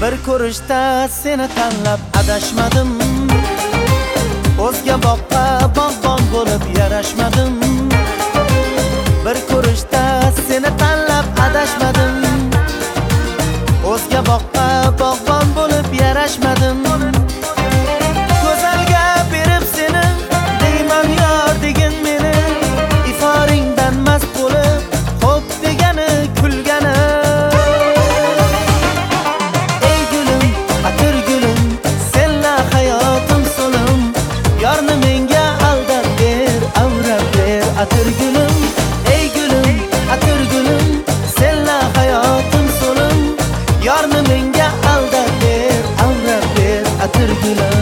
Bir ko'rishda seni tanlab adashmadim. O'zga boqqa bog'bon bo'lib yarashmadim. Bir ko'rishda seni tanlab adashmadim. O'zga boqqa bog'bon bo'lib yarashmadim. Go'zalga berib seni deyman yor degin meni. Iforingdan mast bo'lib xo'p degani kulgani. Ey gulim, atir gulim, senla hayotim so'lim. Yorni menga aldab ber, avrab ber, atir gulim. Ey gulim, atir gulim, senla hayotim so'lim. Yorni menga aldab ber, avrab ber, atir gulim.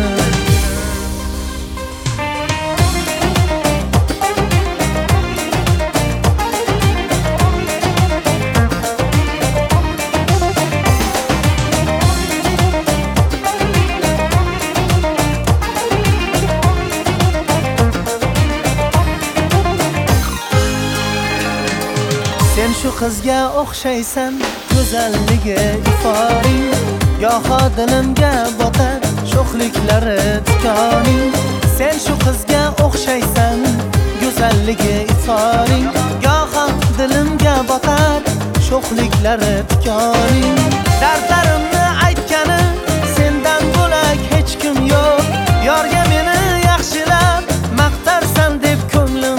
Sen shu qizga o'xshaysan, go'zalligi iforing. Goho dilimga botar sho'xliklari tikoning. Sen shu qizga o'xshaysan, go'zalligi iforing. Goho dilimga botar sho'xliklari tikoning. Dardlarimni aytgani sendan bo'lak hech kim yo'q. Yorga meni yaxshilab maqtarsan deb ko'nglim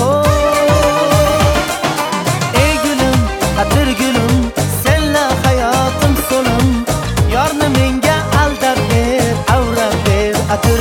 atir gulim, senla hayotim so'lim. Yorni menga aldab ber, avrab ber, atir